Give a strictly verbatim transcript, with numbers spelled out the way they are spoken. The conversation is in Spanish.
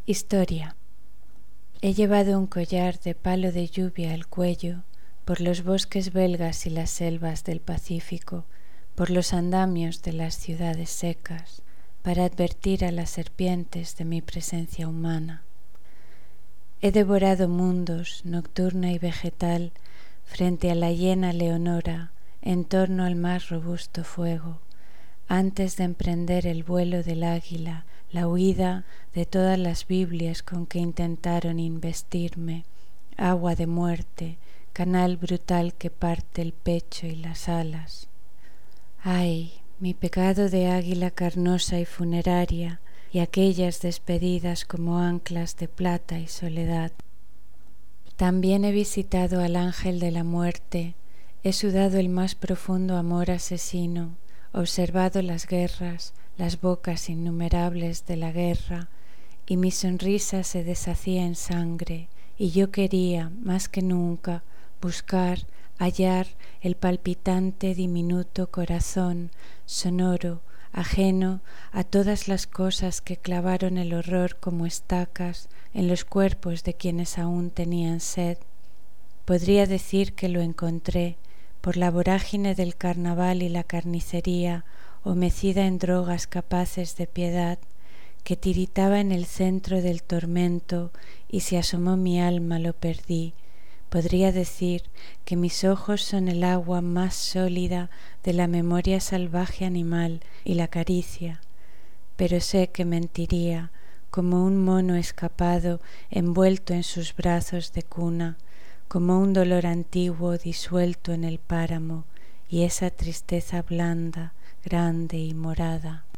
Historia. He llevado un collar de palo de lluvia al cuello por los bosques belgas y las selvas del Pacífico, por los andamios de las ciudades secas, para advertir a las serpientes de mi presencia humana. He devorado mundos, nocturna y vegetal, frente a la hiena Leonora, en torno al más robusto fuego, antes de emprender el vuelo del águila, la huida de todas las Biblias con que intentaron investirme, agua de muerte, canal brutal que parte el pecho y las alas. Ay, mi pecado de águila carnosa y funeraria, y aquellas despedidas como anclas de plata y soledad. También he visitado al ángel de la muerte, he sudado el más profundo amor asesino, observado las guerras, las bocas innumerables de la guerra, y mi sonrisa se deshacía en sangre, y yo quería, más que nunca, buscar, hallar el palpitante diminuto corazón, sonoro, ajeno a todas las cosas que clavaron el horror como estacas en los cuerpos de quienes aún tenían sed. Podría decir que lo encontré por la vorágine del carnaval y la carnicería, o mecida en drogas capaces de piedad, que tiritaba en el centro del tormento, y si asomó mi alma lo perdí. Podría decir que mis ojos son el agua más sólida de la memoria salvaje animal y la caricia, pero sé que mentiría, como un mono escapado envuelto en sus brazos de cuna, como un dolor antiguo disuelto en el páramo, y esa tristeza blanda, grande y morada.